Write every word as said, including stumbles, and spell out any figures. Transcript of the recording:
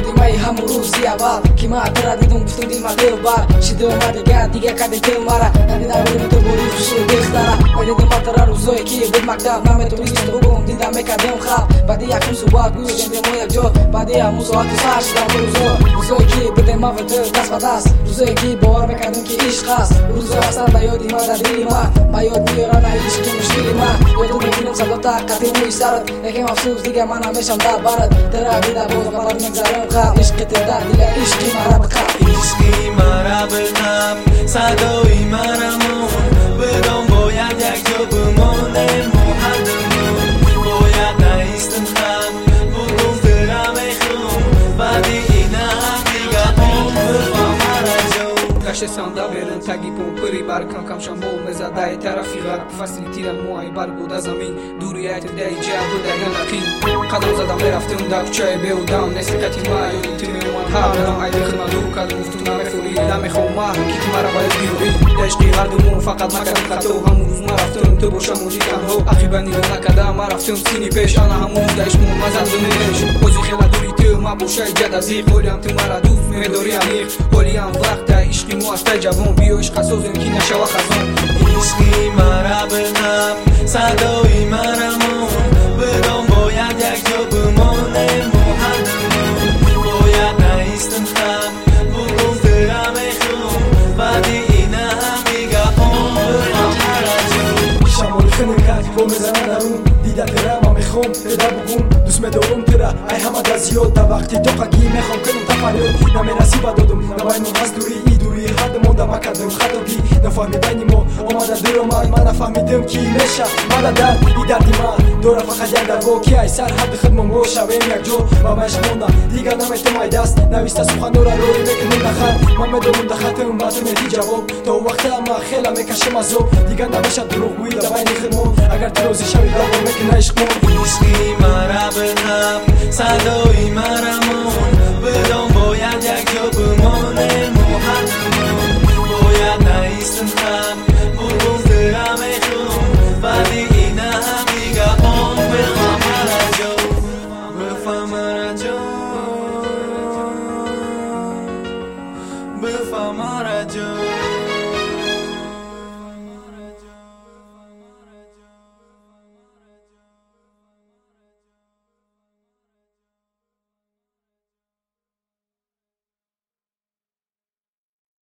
شدیم ای همون روزی اول که ما ترا دیدم گفتم دل ما دل بر شده اومده گرد دیگه کردیم دل مرا ندیدم بودم تو بودی خوشی بختره دیدم ما ترا روزایی که بود مکتب نام تو نیست بگم دیدم میکردم خواب بعد یک روز صبح گویدم ما یک جا بعد یک روز ساعت سر شدم روزا روزایی که بودم ما ود دست به دست روزایی که باور میکردم که عشق است روزا اصلا به یادی ما در دل ما با یاد میارن عشق مشکلی ما یادم میگیرم صدا تا قطعی سرت یکم افسوس دیگه من همیشه در برات ترا دیدم باز باور میگذارم خواب عشق در دل عشقی مرا بخواب عشقی مرا بخواب صدای مرا مون بدون باید یک جا بمانه محدمون باید نیستم خم بگم ترا میخوام بعد این هم دیگه عمر مرا جو Sanda veren tagi pon puri bar kan kam shamo meza dai tarafi gar fasli tira muay bar goda zamin duriyat dai jabu da ganaqin qadam zadam raftum da chay be udam nesakati ma yutini wan ha dam ay khna dur kad muftuna mefuri da mekhuma kit mara bay biuri dashqi hadum faqat ma kan khato ham ruz ma raftum to boshamudi kan ho akhibani na kada ma raftum sini pesh ana ham daish mu mazad dunesh ozi khela durite ma boshay jadazi qolyam tu mara duf me dori amir qolyam vaqt ishqi تا جوان بیا عشق سازم که نشوه خزان عشقی مرا بخواب صدای مرا مون بدون باید یک جا بمانه محدمون باید نیستم خم بگم ترا میخوام بعد این هم دیگه عمر مرا جو شمال خنم کرد با مزنه درون دیده ترا ما میخوام تدا بگم دوست مدارم ترا ای همه دا زیاد تا وقتی تو قگی میخوام کنم تا فریاد نمی نصیبه دادم نباینون هست دوری ای دوری حد مونده مکردم خطابی نفهمی بینی ما آمده دور آمد من نفهمیدم کی میشه ماده در ای دردی من دوره فقط یک در با کی ای سر حد خدمم رو شویم یک جو و مشق مونده دیگه نمیتم ای دست نویسته سخن را روی بکنم دخل من بدونم دخلتم بعد ندی جواب تا وقت اما خیلی میکشم از او دیگه نمیشه دروغ گویی در بین خدمم اگر تروزی شوی دارم میکنه عشق مون عشقی مرا بخواب صدا